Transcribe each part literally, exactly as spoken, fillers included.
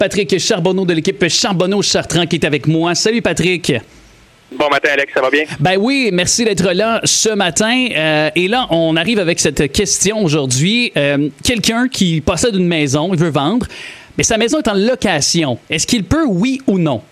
Patrick Charbonneau de l'équipe Charbonneau-Chartrand qui est avec moi. Salut Patrick. Bon matin Alex, ça va bien? Ben oui, merci d'être là ce matin. Euh, et là, on arrive avec cette question aujourd'hui. Euh, quelqu'un qui possède une maison, il veut vendre, mais sa maison est en location. Est-ce qu'il peut, oui ou non?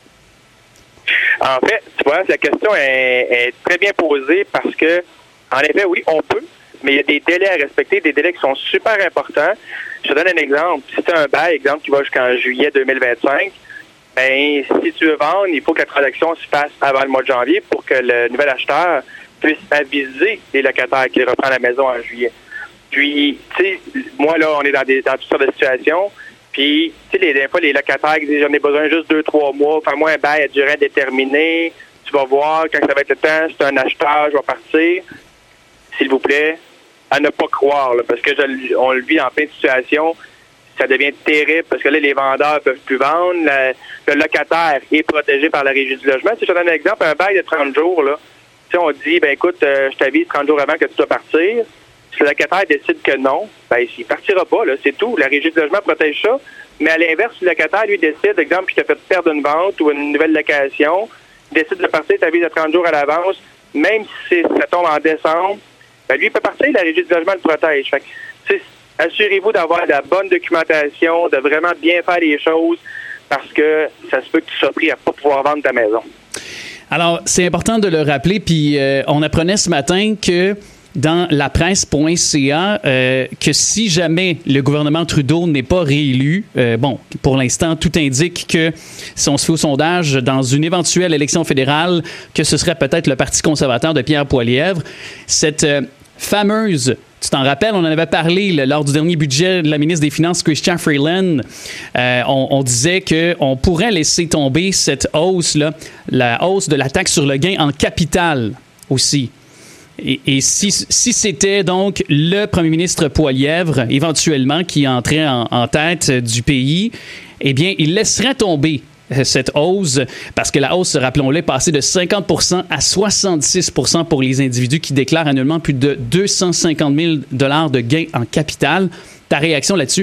En fait, tu vois, la question est, est très bien posée parce que, en effet, oui, on peut, mais il y a des délais à respecter, des délais qui sont super importants. Je te donne un exemple. Si tu as un bail, exemple, qui va jusqu'en juillet deux mille vingt-cinq, ben, si tu veux vendre, il faut que la transaction se fasse avant le mois de janvier pour que le nouvel acheteur puisse aviser les locataires qu'il reprend la maison en juillet. Puis, tu sais, moi, là, on est dans, des, dans toutes sortes de situations. Puis, tu sais, les, des fois, les locataires qui disent « j'en ai besoin juste deux, trois mois, fais-moi un bail à durée indéterminée, tu vas voir quand ça va être le temps, c'est un acheteur, je vais partir. » S'il vous plaît, à ne pas croire, là, parce que je, on le vit dans plein de situations. Ça devient terrible parce que là, les vendeurs ne peuvent plus vendre. Le, le locataire est protégé par la Régie du logement. Si je te donne un exemple, un bail de trente jours, là, si on dit, ben écoute, euh, je t'avise trente jours avant que tu dois partir. Si le locataire décide que non, ben il partira pas, là, c'est tout. La Régie du logement protège ça. Mais à l'inverse, si le locataire, lui, décide, exemple, qu'il t'a fait perdre une vente ou une nouvelle location, il décide de partir, t'avise de trente jours à l'avance, même si ça tombe en décembre, ben lui, il peut partir, la Régie du logement le protège. Fait que, c'est assurez-vous d'avoir de la bonne documentation, de vraiment bien faire les choses, parce que ça se peut que tu sois pris à ne pas pouvoir vendre ta maison. Alors, c'est important de le rappeler, puis euh, on apprenait ce matin que dans la presse point c a euh, que si jamais le gouvernement Trudeau n'est pas réélu, euh, bon, pour l'instant, tout indique que si on se fait au sondage dans une éventuelle élection fédérale, que ce serait peut-être le Parti conservateur de Pierre Poilievre, cette euh, fameuse... Tu t'en rappelles, on en avait parlé là, lors du dernier budget de la ministre des Finances, Chrystia Freeland. Euh, on, on disait qu'on pourrait laisser tomber cette hausse-là, la hausse de la taxe sur le gain en capital aussi. Et, et si, si c'était donc le premier ministre Poilievre, éventuellement, qui entrait en, en tête du pays, eh bien, il laisserait tomber cette hausse, parce que la hausse, rappelons-le, est passée de cinquante pour cent à soixante-six pour cent pour les individus qui déclarent annuellement plus de deux cent cinquante mille dollars de gains en capital. Ta réaction là-dessus?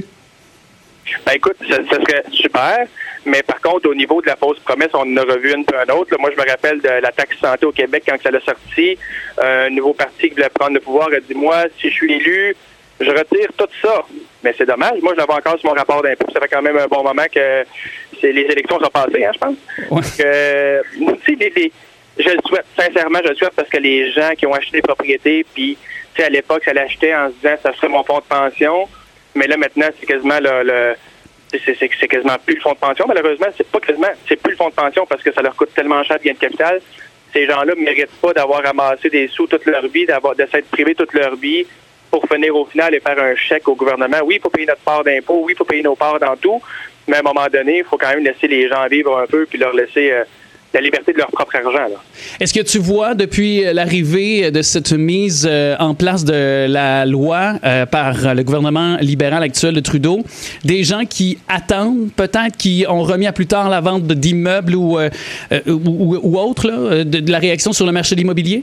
Ben écoute, ça, ça serait super, mais par contre, au niveau de la fausse promesse, on en a revu une peu un autre. Là, moi, je me rappelle de la taxe santé au Québec, quand ça l'a sorti, un nouveau parti qui voulait prendre le pouvoir a dit, moi, si je suis élu, je retire tout ça. Mais c'est dommage. Moi, je l'avais encore sur mon rapport d'impôt. Ça fait quand même un bon moment que c'est, les élections sont passées, hein, je pense. Ouais. Donc, euh, tu sais, les, les, je le souhaite. Sincèrement, je le souhaite parce que les gens qui ont acheté des propriétés, puis, tu sais, à l'époque, ça l'achetait en se disant, ça serait mon fonds de pension. Mais là, maintenant, c'est quasiment le, le c'est, c'est, c'est quasiment plus le fonds de pension. Malheureusement, c'est pas quasiment, c'est plus le fonds de pension parce que ça leur coûte tellement cher de gain de capital. Ces gens-là ne méritent pas d'avoir ramassé des sous toute leur vie, d'avoir, de s'être privés toute leur vie pour finir au final et faire un chèque au gouvernement. Oui, il faut payer notre part d'impôt, oui, il faut payer nos parts dans tout, mais à un moment donné, il faut quand même laisser les gens vivre un peu puis leur laisser euh, la liberté de leur propre argent. Là. Est-ce que tu vois, depuis l'arrivée de cette mise euh, en place de la loi euh, par le gouvernement libéral actuel de Trudeau, des gens qui attendent, peut-être, qui ont remis à plus tard la vente d'immeubles ou, euh, ou, ou autre, là, de, de la réaction sur le marché de l'immobilier?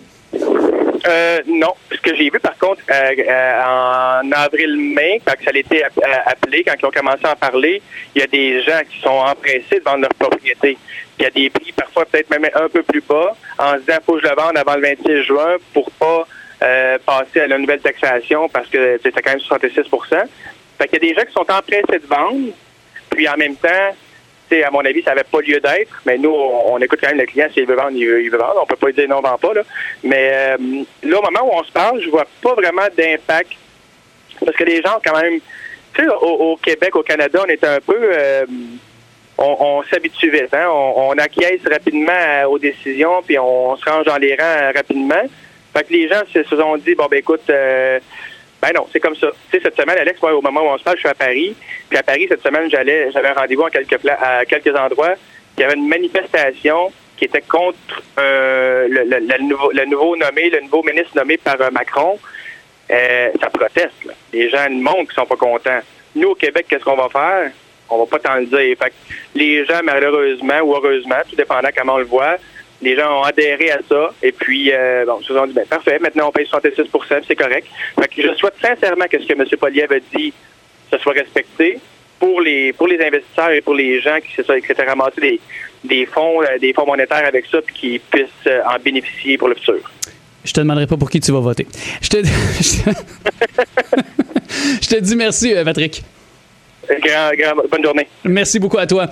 Euh, non. Ce que j'ai vu, par contre, euh, euh, en avril-mai, quand ça a été appelé, quand ils ont commencé à en parler, il y a des gens qui sont empressés de vendre leur propriété. Il y a des prix, parfois peut-être même un peu plus bas, en se disant « faut que je le vende avant le vingt-six juin pour pas euh, passer à la nouvelle taxation parce que c'est quand même soixante-six pour cent. » Fait qu'il y a des gens qui sont empressés de vendre, puis en même temps, à mon avis, ça n'avait pas lieu d'être, mais nous, on, on écoute quand même le client, s'il veut vendre, il veut, il veut vendre. On peut pas lui dire non, vend pas, là. Mais euh, là, au moment où on se parle, je vois pas vraiment d'impact. Parce que les gens, quand même, tu sais, au, au Québec, au Canada, on est un peu... Euh, on, on s'habitue vite, hein. On, on acquiesce rapidement aux décisions, puis on, on se range dans les rangs rapidement. Fait que les gens se, se sont dit, bon, ben écoute... Euh, Ben non, c'est comme ça. Tu sais, cette semaine, Alex, moi, au moment où on se parle, je suis à Paris. Puis à Paris, cette semaine, j'allais, j'avais un rendez-vous à quelques, pla- à quelques endroits. Il y avait une manifestation qui était contre euh, le, le, le, nouveau, le nouveau nommé, le nouveau ministre nommé par euh, Macron. Euh, ça proteste, là. Les gens du monde qui sont pas contents. Nous, au Québec, qu'est-ce qu'on va faire? On va pas t'en le dire. Fait que les gens, malheureusement ou heureusement, tout dépendant comment on le voit, les gens ont adhéré à ça. Et puis, euh, bon, ils se sont dit, ben parfait, maintenant on paye soixante-six pour cent, c'est correct. Fait que je souhaite sincèrement que ce que M. Poilievre a dit, ça soit respecté pour les pour les investisseurs et pour les gens qui se qui s'étaient ramassés des, des fonds euh, des fonds monétaires avec ça puis qui puissent euh, en bénéficier pour le futur. Je te demanderai pas pour qui tu vas voter. Je te, je te, je te dis merci, Patrick. Grand, grand, bonne journée. Merci beaucoup à toi.